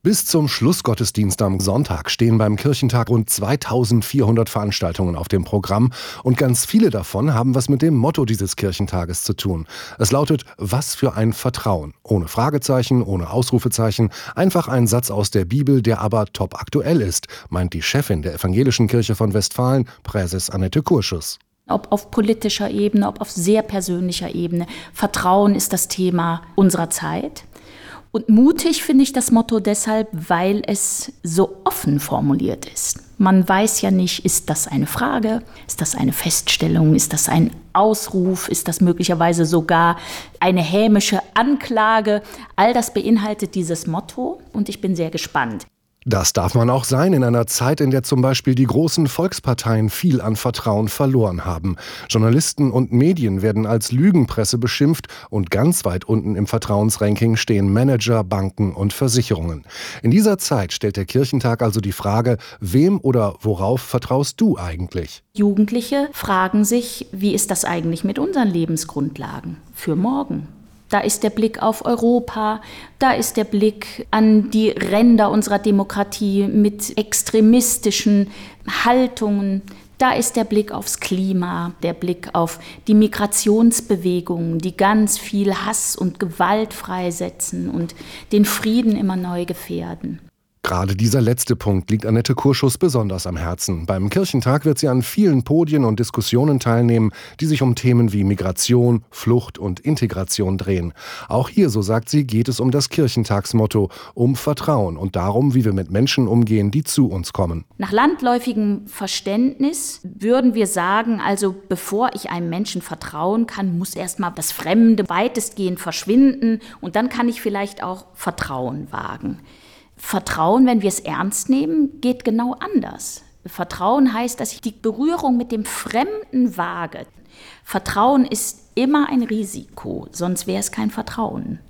Bis zum Schlussgottesdienst am Sonntag stehen beim Kirchentag rund 2400 Veranstaltungen auf dem Programm und ganz viele davon haben was mit dem Motto dieses Kirchentages zu tun. Es lautet: Was für ein Vertrauen. Ohne Fragezeichen, ohne Ausrufezeichen, einfach ein Satz aus der Bibel, der aber top aktuell ist, meint die Chefin der Evangelischen Kirche von Westfalen, Präses Annette Kurschus. Ob auf politischer Ebene, ob auf sehr persönlicher Ebene. Vertrauen ist das Thema unserer Zeit. Und mutig finde ich das Motto deshalb, weil es so offen formuliert ist. Man weiß ja nicht, ist das eine Frage, ist das eine Feststellung, ist das ein Ausruf, ist das möglicherweise sogar eine hämische Anklage. All das beinhaltet dieses Motto und ich bin sehr gespannt. Das darf man auch sein in einer Zeit, in der zum Beispiel die großen Volksparteien viel an Vertrauen verloren haben. Journalisten und Medien werden als Lügenpresse beschimpft und ganz weit unten im Vertrauensranking stehen Manager, Banken und Versicherungen. In dieser Zeit stellt der Kirchentag also die Frage: Wem oder worauf vertraust du eigentlich? Jugendliche fragen sich, wie ist das eigentlich mit unseren Lebensgrundlagen für morgen? Da ist der Blick auf Europa, da ist der Blick an die Ränder unserer Demokratie mit extremistischen Haltungen. Da ist der Blick aufs Klima, der Blick auf die Migrationsbewegungen, die ganz viel Hass und Gewalt freisetzen und den Frieden immer neu gefährden. Gerade dieser letzte Punkt liegt Annette Kurschus besonders am Herzen. Beim Kirchentag wird sie an vielen Podien und Diskussionen teilnehmen, die sich um Themen wie Migration, Flucht und Integration drehen. Auch hier, so sagt sie, geht es um das Kirchentagsmotto, um Vertrauen und darum, wie wir mit Menschen umgehen, die zu uns kommen. Nach landläufigem Verständnis würden wir sagen, also bevor ich einem Menschen vertrauen kann, muss erstmal das Fremde weitestgehend verschwinden und dann kann ich vielleicht auch Vertrauen wagen. Vertrauen, wenn wir es ernst nehmen, geht genau anders. Vertrauen heißt, dass ich die Berührung mit dem Fremden wage. Vertrauen ist immer ein Risiko, sonst wäre es kein Vertrauen.